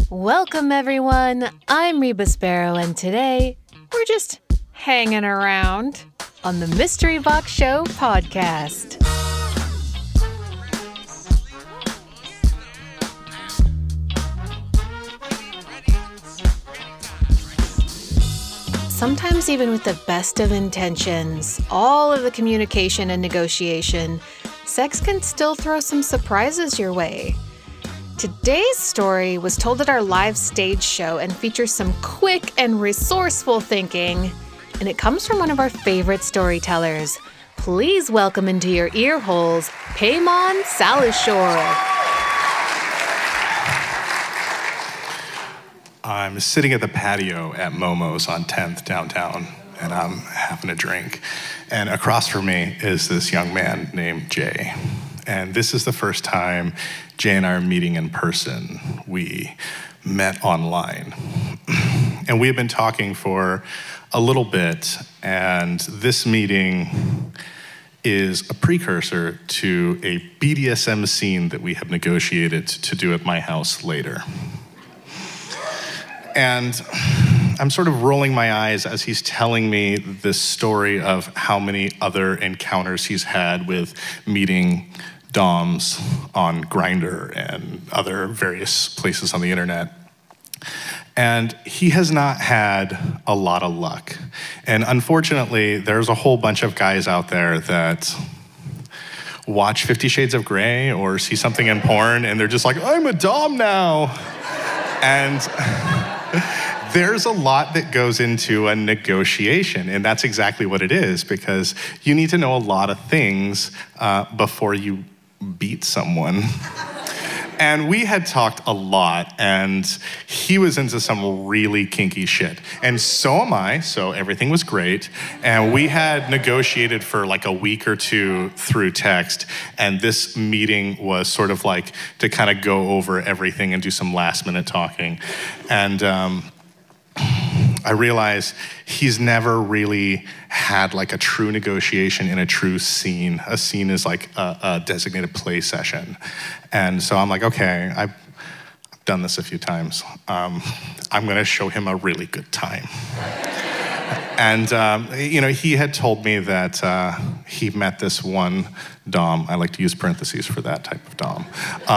Welcome, everyone. I'm Reba Sparrow, and today we're just hanging around on the Mystery Box Show podcast. Sometimes even with the best of intentions, all of the communication and negotiation, sex can still throw some surprises your way. Today's story was told at our live stage show and features some quick and resourceful thinking, and it comes from one of our favorite storytellers. Please welcome into your ear holes, Peymon Salishore. I'm sitting at the patio at Momo's on 10th downtown, and I'm having a drink. And across from me is this young man named Jay. And this is the first time Jay and I are meeting in person. We met online. And we have been talking for a little bit, and this meeting is a precursor to a BDSM scene that we have negotiated to do at my house later. And I'm sort of rolling my eyes as he's telling me this story of how many other encounters he's had with meeting doms on Grindr and other various places on the internet. And he has not had a lot of luck. And unfortunately, there's a whole bunch of guys out there that watch 50 Shades of Grey or see something in porn and they're just like, I'm a dom now. And there's a lot that goes into a negotiation, and that's exactly what it is, because you need to know a lot of things before you beat someone. And we had talked a lot, and he was into some really kinky shit. And so am I, so everything was great. And we had negotiated for like a week or two through text, and this meeting was sort of like to kind of go over everything and do some last minute talking. And I realized he's never really had like a true negotiation in a true scene. A scene is like a designated play session. And so I'm like, okay, I've done this a few times. I'm gonna show him a really good time. And he had told me that he met this one dom, I like to use parentheses for that type of dom,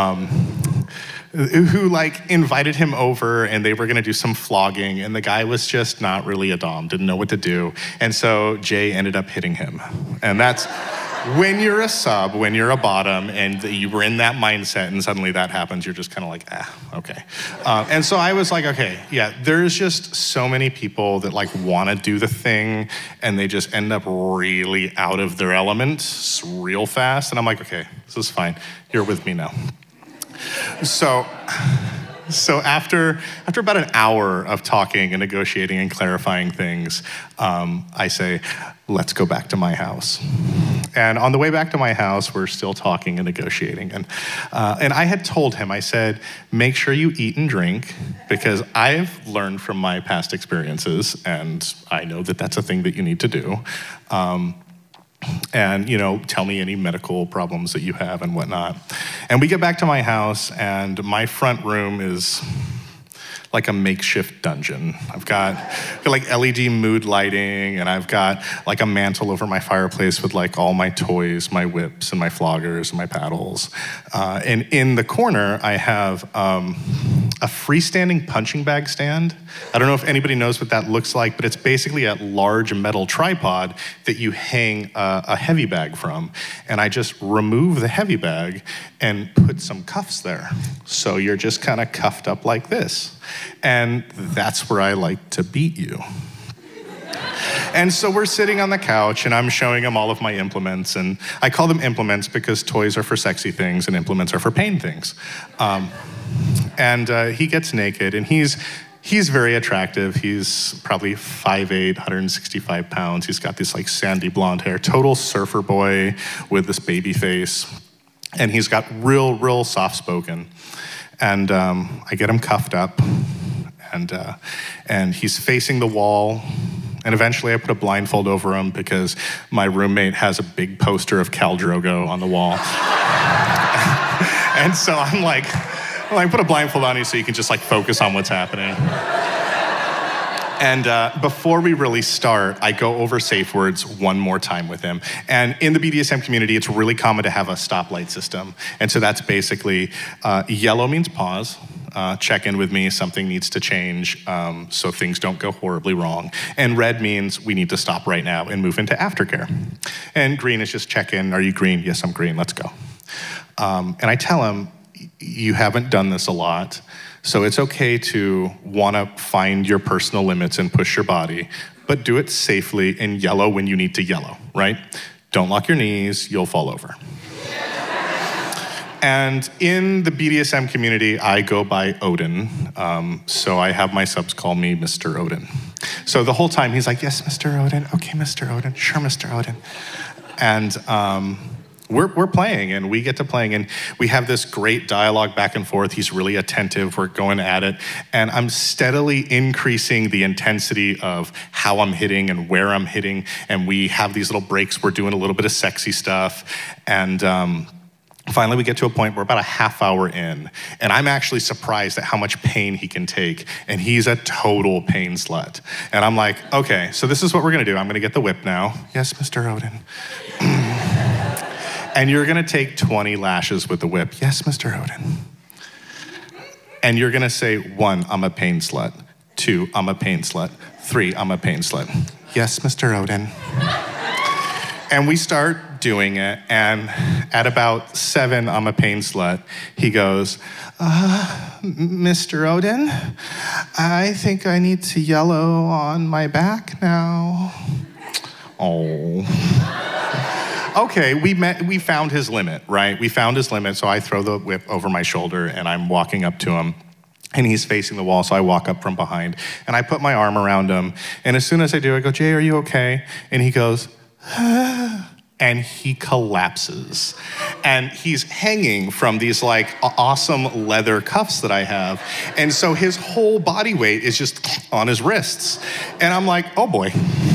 who like invited him over and they were gonna do some flogging, and the guy was just not really a dom, didn't know what to do. And so Jay ended up hitting him. And that's, when you're a sub, when you're a bottom, and you were in that mindset and suddenly that happens, you're just kind of like, okay. And so I was like, okay, yeah, there's just so many people that like want to do the thing and they just end up really out of their element real fast. And I'm like, okay, this is fine. You're with me now. So after about an hour of talking and negotiating and clarifying things, I say, let's go back to my house. And on the way back to my house, we're still talking and negotiating. And I had told him, I said, make sure you eat and drink, because I've learned from my past experiences, and I know that that's a thing that you need to do. And, tell me any medical problems that you have and whatnot. And we get back to my house, and my front room is like a makeshift dungeon. I've got like LED mood lighting, and I've got like a mantle over my fireplace with like all my toys, my whips and my floggers and my paddles. And in the corner, I have a freestanding punching bag stand. I don't know if anybody knows what that looks like, but it's basically a large metal tripod that you hang a heavy bag from. And I just remove the heavy bag and put some cuffs there. So you're just kind of cuffed up like this. And that's where I like to beat you. And so we're sitting on the couch, and I'm showing him all of my implements. And I call them implements because toys are for sexy things and implements are for pain things. And he gets naked, and he's very attractive. He's probably 5'8", 165 pounds. He's got this like sandy blonde hair, total surfer boy with this baby face. And he's got real soft-spoken. And I get him cuffed up, and he's facing the wall. And eventually I put a blindfold over him because my roommate has a big poster of Khal Drogo on the wall. And so I'm like, Like, put a blindfold on you so you can just like focus on what's happening. And before we really start, I go over safe words one more time with him. And in the BDSM community, it's really common to have a stoplight system. And so that's basically, yellow means pause, check in with me, something needs to change so things don't go horribly wrong. And red means we need to stop right now and move into aftercare. And green is just check in, are you green? Yes, I'm green, let's go. And I tell him, you haven't done this a lot, so it's okay to want to find your personal limits and push your body, but do it safely and yellow when you need to yellow, right? Don't lock your knees, you'll fall over. And in the BDSM community, I go by Odin, so I have my subs call me Mr. Odin. So the whole time he's like, yes, Mr. Odin, okay, Mr. Odin, sure, Mr. Odin. And we're playing, and we get to playing, and we have this great dialogue back and forth. He's really attentive, we're going at it, and I'm steadily increasing the intensity of how I'm hitting and where I'm hitting, and we have these little breaks, we're doing a little bit of sexy stuff, and finally we get to a point where about a half hour in, and I'm actually surprised at how much pain he can take, and he's a total pain slut. And I'm like, okay, so this is what we're gonna do. I'm gonna get the whip now. Yes, Mr. Odin. And you're gonna take 20 lashes with the whip. Yes, Mr. Odin. And you're gonna say, 1, I'm a pain slut. 2, I'm a pain slut. 3, I'm a pain slut. Yes, Mr. Odin. And we start doing it, and at about 7, I'm a pain slut, he goes, Mr. Odin, I think I need to yellow on my back now. Oh. Okay, we found his limit, right? We found his limit, so I throw the whip over my shoulder, and I'm walking up to him, and he's facing the wall, so I walk up from behind, and I put my arm around him, and as soon as I do, I go, Jay, are you okay? And he goes, and he collapses. And he's hanging from these like awesome leather cuffs that I have, and so his whole body weight is just on his wrists. And I'm like, oh boy.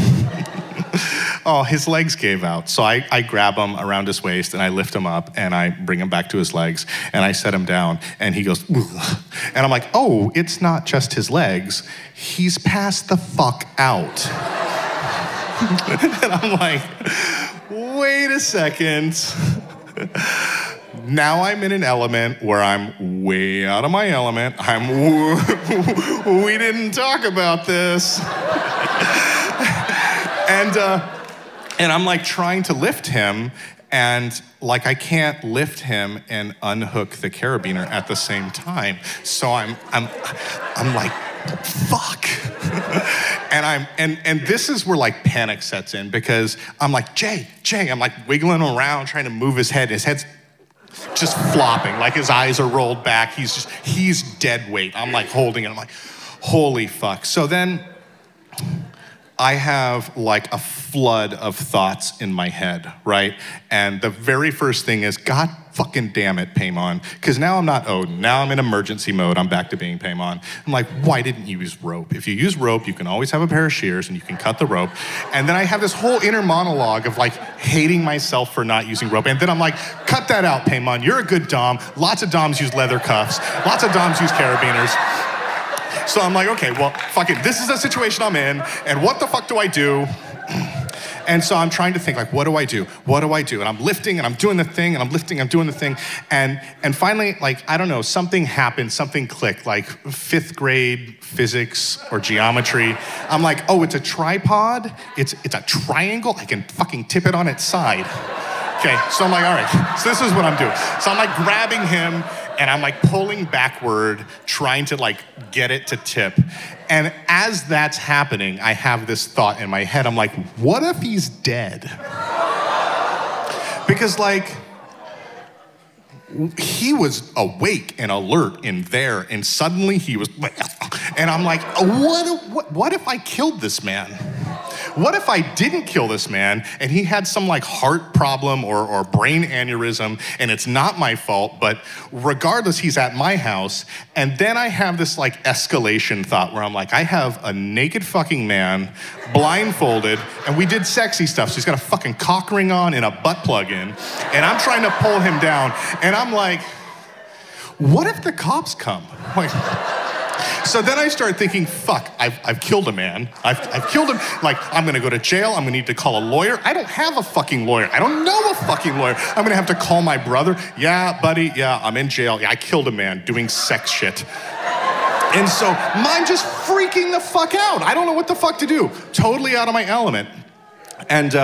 Oh, his legs gave out. So I grab him around his waist and I lift him up and I bring him back to his legs and I set him down and he goes, ugh. And I'm like, oh, it's not just his legs. He's passed the fuck out. And I'm like, wait a second. Now I'm in an element where I'm way out of my element. We didn't talk about this. And I'm like trying to lift him, and like I can't lift him and unhook the carabiner at the same time. So I'm like, fuck. And this is where like panic sets in, because I'm like, Jay, I'm like wiggling around trying to move his head. His head's just flopping, like his eyes are rolled back. He's dead weight. I'm like holding it. I'm like, holy fuck. So then I have like a flood of thoughts in my head, right? And the very first thing is, God fucking damn it, Paimon. Because now I'm not Odin. Now I'm in emergency mode. I'm back to being Paimon. I'm like, why didn't you use rope? If you use rope, you can always have a pair of shears and you can cut the rope. And then I have this whole inner monologue of like hating myself for not using rope. And then I'm like, cut that out, Paimon. You're a good Dom. Lots of Doms use leather cuffs. Lots of Doms use carabiners. So I'm like, okay, well, fuck it. This is the situation I'm in, and what the fuck do I do? And so I'm trying to think, like, what do I do? What do I do? And I'm lifting, and I'm doing the thing, and I'm lifting, I'm doing the thing. And finally, like, I don't know, something happened, something clicked, like 5th grade physics or geometry. I'm like, oh, it's a tripod? It's a triangle? I can fucking tip it on its side. Okay, so I'm like, all right, so this is what I'm doing. So I'm like grabbing him, and I'm like pulling backward, trying to like get it to tip. And as that's happening, I have this thought in my head. I'm like, what if he's dead? Because like, he was awake and alert in there, and suddenly he was, and I'm like, what if I killed this man? What if I didn't kill this man and he had some like heart problem or brain aneurysm and it's not my fault, but regardless, he's at my house. And then I have this like escalation thought where I'm like, I have a naked fucking man, blindfolded, and we did sexy stuff. So he's got a fucking cock ring on and a butt plug in, and I'm trying to pull him down. And I'm like, what if the cops come? Like, so then I start thinking, fuck, I've killed a man. I've killed him. Like, I'm gonna go to jail. I'm gonna need to call a lawyer. I don't have a fucking lawyer. I don't know a fucking lawyer. I'm gonna have to call my brother. Yeah, buddy, yeah, I'm in jail. Yeah, I killed a man doing sex shit. And so I'm just freaking the fuck out. I don't know what the fuck to do. Totally out of my element. And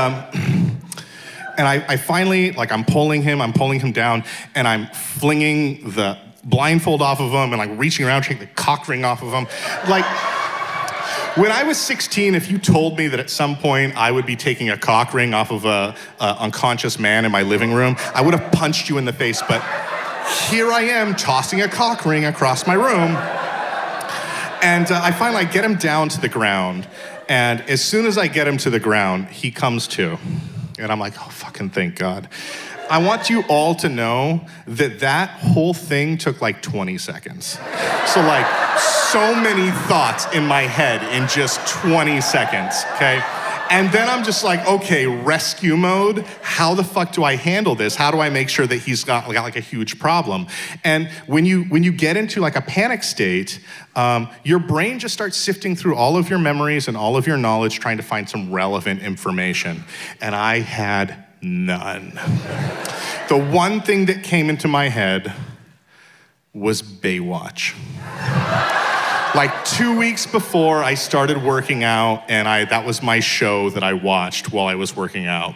I finally, like, I'm pulling him down, and I'm flinging the blindfold off of him and like reaching around, taking the cock ring off of him. Like, when I was 16, if you told me that at some point I would be taking a cock ring off of a unconscious man in my living room, I would have punched you in the face, but here I am tossing a cock ring across my room. And I finally get him down to the ground, and as soon as I get him to the ground, he comes to. And I'm like, oh, fucking thank God. I want you all to know that that whole thing took like 20 seconds. So like, so many thoughts in my head in just 20 seconds, okay? And then I'm just like, okay, rescue mode. How the fuck do I handle this? How do I make sure that he's got like a huge problem? And when you get into like a panic state, your brain just starts sifting through all of your memories and all of your knowledge, trying to find some relevant information. And I had none. The one thing that came into my head was Baywatch. Like 2 weeks before I started working out, and that was my show that I watched while I was working out.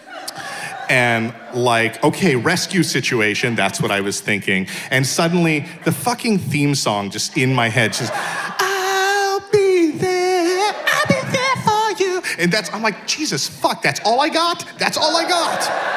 And like, okay, rescue situation, that's what I was thinking. And suddenly, the fucking theme song just in my head, just, I'll be there for you. And I'm like, Jesus, fuck, that's all I got? That's all I got.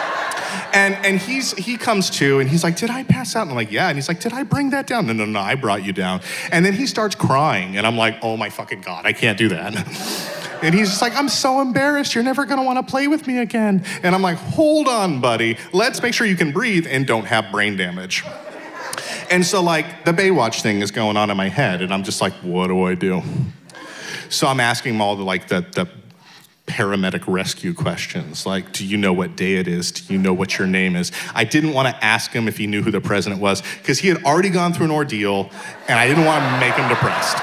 And he comes to, and he's like, did I pass out? And I'm like, yeah. And he's like, did I bring that down? No, I brought you down. And then he starts crying, and I'm like, oh my fucking God, I can't do that. And he's just like, I'm so embarrassed. You're never gonna wanna play with me again. And I'm like, hold on, buddy. Let's make sure you can breathe and don't have brain damage. And so like, the Baywatch thing is going on in my head, and I'm just like, what do I do? So I'm asking him all the paramedic rescue questions, like, do you know what day it is? Do you know what your name is? I didn't want to ask him if he knew who the president was, because he had already gone through an ordeal, and I didn't want to make him depressed.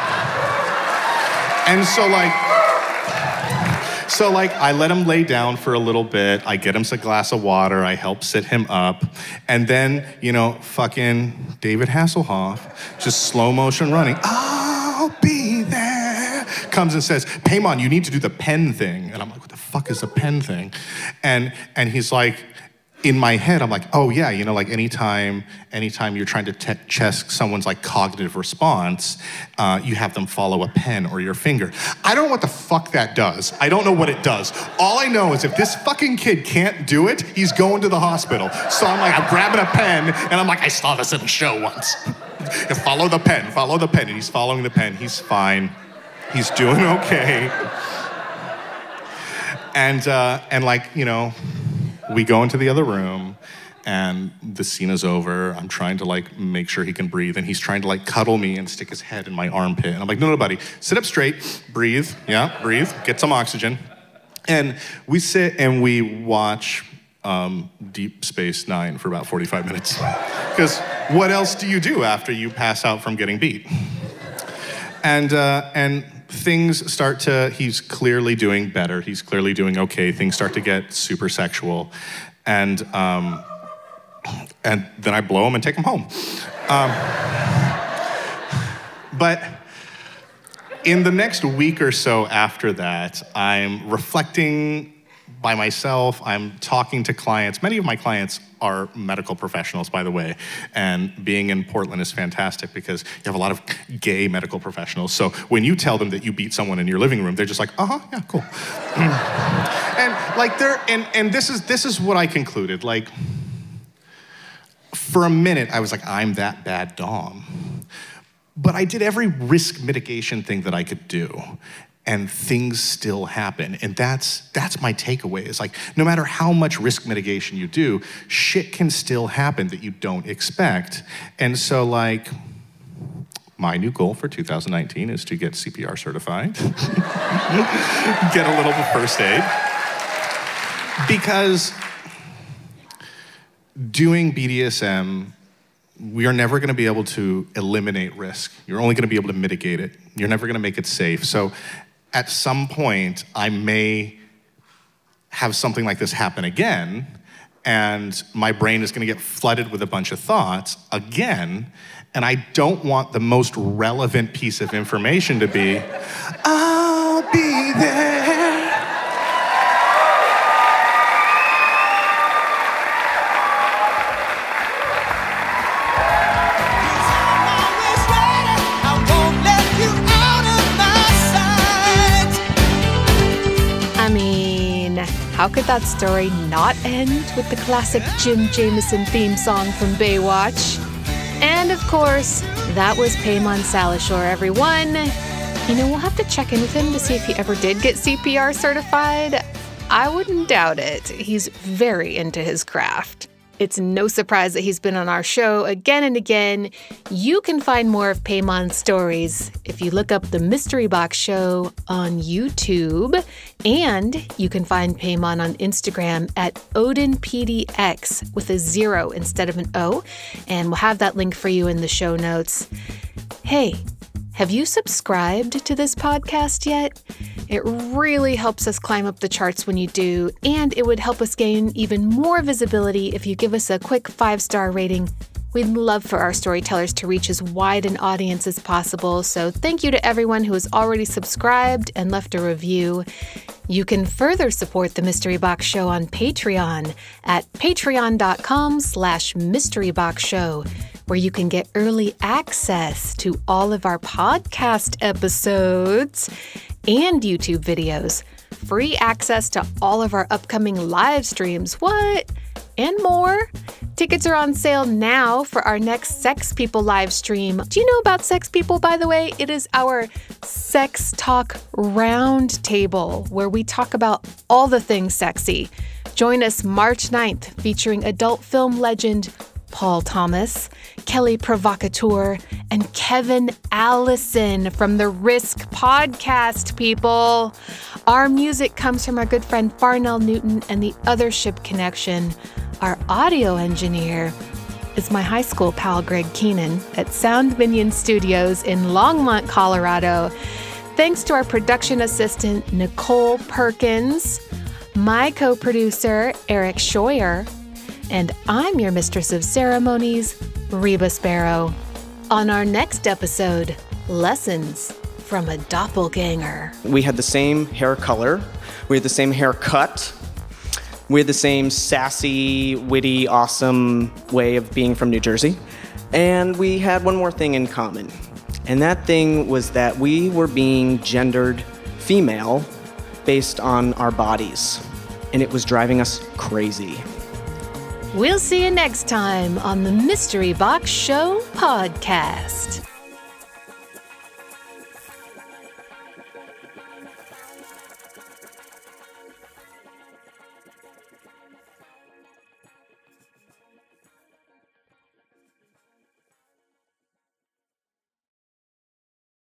And so like, I let him lay down for a little bit, I get him a glass of water, I help sit him up, and then, fucking David Hasselhoff, just slow motion running, I'll be there, comes and says, Paimon, you need to do the pen thing. And I'm like, what the fuck is a pen thing? And he's like, in my head, I'm like, oh yeah, like anytime you're trying to test someone's like cognitive response, you have them follow a pen or your finger. I don't know what the fuck that does. I don't know what it does. All I know is if this fucking kid can't do it, he's going to the hospital. So I'm grabbing a pen, and I'm like, I saw this in a show once. Follow the pen. And he's following the pen. He's fine. He's doing okay. And like, we go into the other room, and the scene is over. I'm trying to like make sure he can breathe, and he's trying to like cuddle me and stick his head in my armpit. And I'm like, no, buddy, sit up straight, breathe, get some oxygen. And we sit and we watch Deep Space Nine for about 45 minutes. Because what else do you do after you pass out from getting beat? And things start to, he's clearly doing better. He's clearly doing okay. Things start to get super sexual. And then I blow him and take him home. But in the next week or so after that, I'm reflecting by myself. I'm talking to clients. Many of my clients are medical professionals, by the way, and being in Portland is fantastic because you have a lot of gay medical professionals. So when you tell them that you beat someone in your living room, they're just like, yeah, cool. And like and this is what I concluded. Like, for a minute, I was like, I'm that bad Dom. But I did every risk mitigation thing that I could do, and things still happen. And that's my takeaway, is like, no matter how much risk mitigation you do, shit can still happen that you don't expect. And so like, my new goal for 2019 is to get CPR certified, get a little first aid. Because doing BDSM we are never going to be able to eliminate risk. You're only going to be able to mitigate it. You're never going to make it safe. So at some point, I may have something like this happen again, and my brain is going to get flooded with a bunch of thoughts again, and I don't want the most relevant piece of information to be, I'll be there. How could that story not end with the classic Jim Jameson theme song from Baywatch? And of course, that was Peymon Salashore, everyone. We'll have to check in with him to see if he ever did get CPR certified. I wouldn't doubt it. He's very into his craft. It's no surprise that he's been on our show again and again. You can find more of Peymon's stories if you look up the Mystery Box Show on YouTube. And you can find Peymon on Instagram at OdinPDX with a 0 instead of an O. And we'll have that link for you in the show notes. Hey, have you subscribed to this podcast yet? It really helps us climb up the charts when you do, and it would help us gain even more visibility if you give us a quick 5-star rating. We'd love for our storytellers to reach as wide an audience as possible, so thank you to everyone who has already subscribed and left a review. You can further support the Mystery Box Show on Patreon at patreon.com/mysteryboxshow, where you can get early access to all of our podcast episodes and YouTube videos, free access to all of our upcoming live streams, and more. Tickets are on sale now for our next Sex People live stream. Do you know about Sex People, by the way? It is our sex talk roundtable where we talk about all the things sexy. Join us March 9th, featuring adult film legend Paul Thomas, Kelly Provocateur, and Kevin Allison from the Risk Podcast, people. Our music comes from our good friend Farnell Newton and the Other Ship Connection. Our audio engineer is my high school pal Greg Keenan at Sound Minion Studios in Longmont, Colorado. Thanks to our production assistant Nicole Perkins, my co-producer Eric Scheuer, and I'm your mistress of ceremonies, Reba Sparrow. On our next episode, Lessons from a Doppelganger. We had the same hair color. We had the same haircut. We had the same sassy, witty, awesome way of being from New Jersey. And we had one more thing in common. And that thing was that we were being gendered female based on our bodies. And it was driving us crazy. We'll see you next time on the Mystery Box Show podcast.